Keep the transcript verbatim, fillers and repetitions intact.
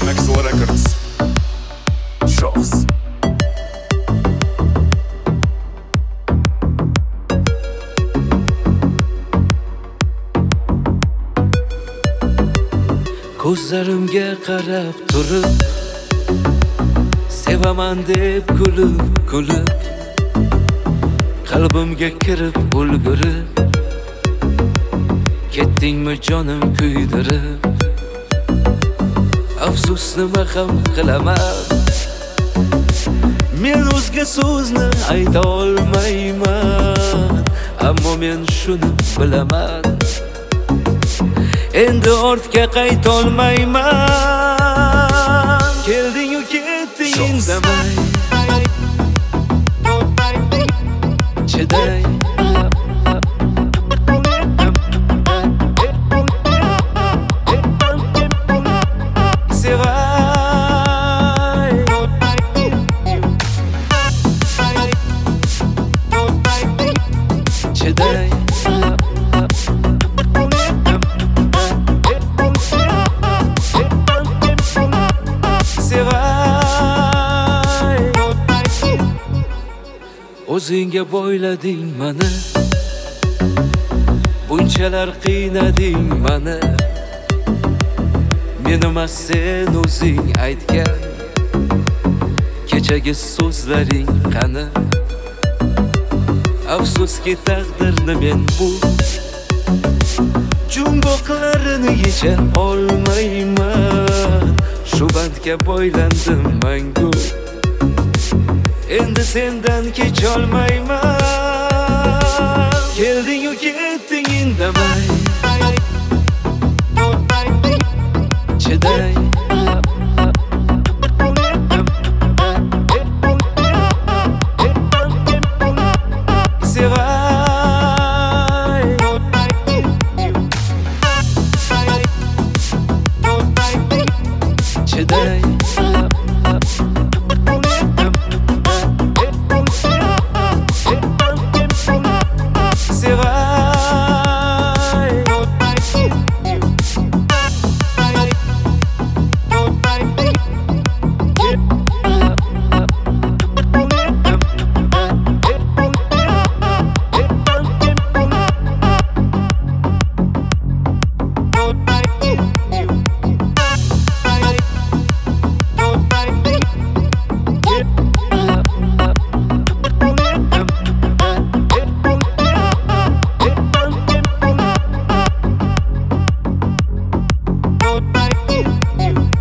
Maxwell Records. Shows. Ko'zlarimga qarab turib, sevaman deb kulib, kulib, qalbimga kirib ulgurib, ketdingmi jonim kuydirib. Afsus nima ham qilaman, men o'zga so'zni ayta olmayman, ammo men shuni bilaman, endi ortga qaytolmayman. Kelding u ketding indamay, chiday sevay, chiday o'zingga boylading mani, bunchalar qiynading mani. Men emas sen o'zing aytgan kechagi so'zlaring qani. Afsuski taqdirni men bu jumboqlarini yecha olmayman. Shu bandga boylandim mangu, endi sendan kecholmayman. Kelding u ketding indamay, chiday sevay, chiday you.